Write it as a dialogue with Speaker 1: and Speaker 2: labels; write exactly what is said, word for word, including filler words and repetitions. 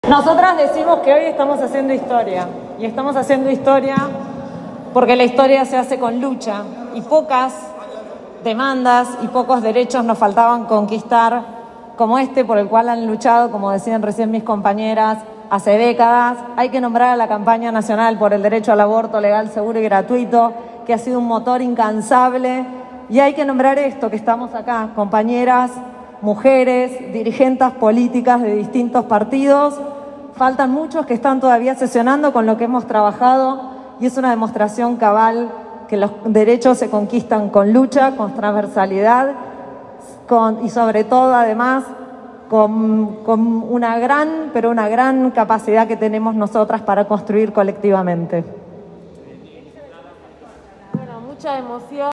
Speaker 1: Nosotras decimos que hoy estamos haciendo historia, y estamos haciendo historia porque la historia se hace con lucha, y pocas demandas y pocos derechos nos faltaban conquistar como este por el cual han luchado, como decían recién mis compañeras, hace décadas. Hay que nombrar a la campaña nacional por el derecho al aborto legal, seguro y gratuito, que ha sido un motor incansable, y hay que nombrar esto, que estamos acá, compañeras, mujeres, dirigentes políticas de distintos partidos. Faltan muchos que están todavía sesionando con lo que hemos trabajado, y es una demostración cabal que los derechos se conquistan con lucha, con transversalidad, con, y sobre todo, además, con, con una gran, pero una gran capacidad que tenemos nosotras para construir colectivamente.
Speaker 2: Bueno, mucha emoción.